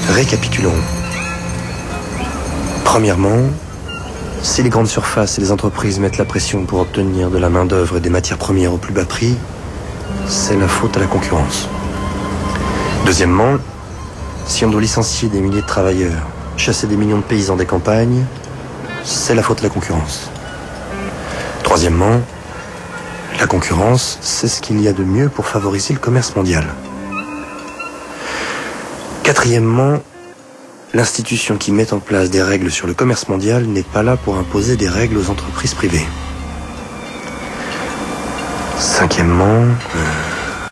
Récapitulons. Premièrement, si les grandes surfaces et les entreprises mettent la pression pour obtenir de la main-d'œuvre et des matières premières au plus bas prix, c'est la faute à la concurrence. Deuxièmement, si on doit licencier des milliers de travailleurs, chasser des millions de paysans des campagnes, c'est la faute à la concurrence. Troisièmement, la concurrence, c'est ce qu'il y a de mieux pour favoriser le commerce mondial. Quatrièmement, l'institution qui met en place des règles sur le commerce mondial n'est pas là pour imposer des règles aux entreprises privées. Cinquièmement,